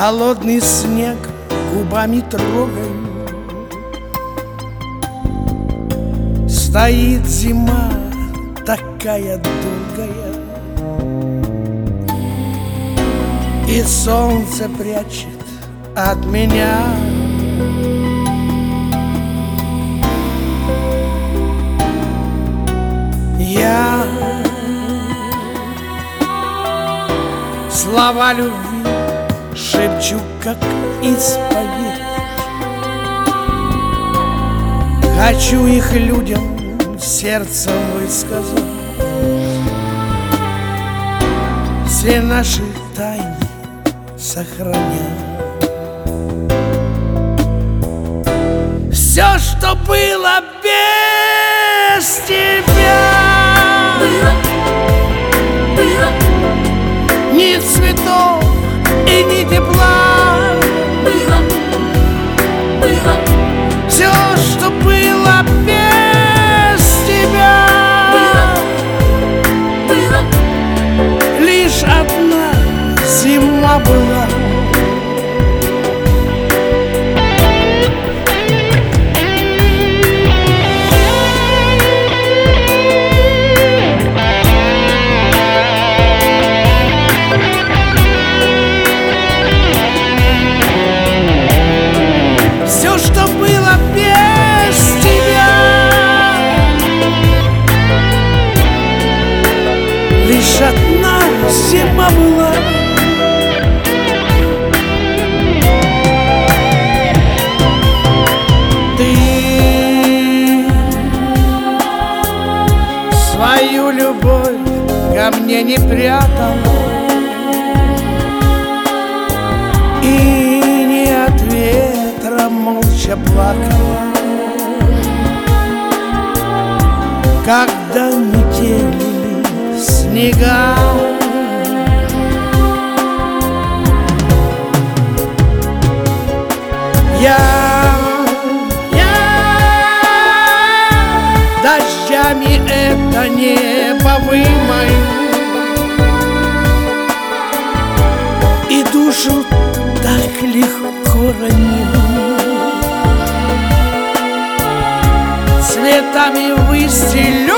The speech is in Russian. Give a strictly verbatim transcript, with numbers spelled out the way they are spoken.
холодный снег губами трогаю. Стоит зима такая долгая, и солнце прячет от меня. Я слова любви шепчу, как исповедь. Хочу их людям сердцем высказать, все наши тайны сохранять. Все, что было без тебя, было, было, ни цветов и ни тепла, было, было, все, что было без тебя, было, было, лишь одна зима была. Все, что было без тебя, лишь одна зима была. Ты свою любовь ко мне не прятала и не от ветра молча плакала, когда метели снега. Я, я дождями это небо вымою и душу так легко раню. Цветами выстелю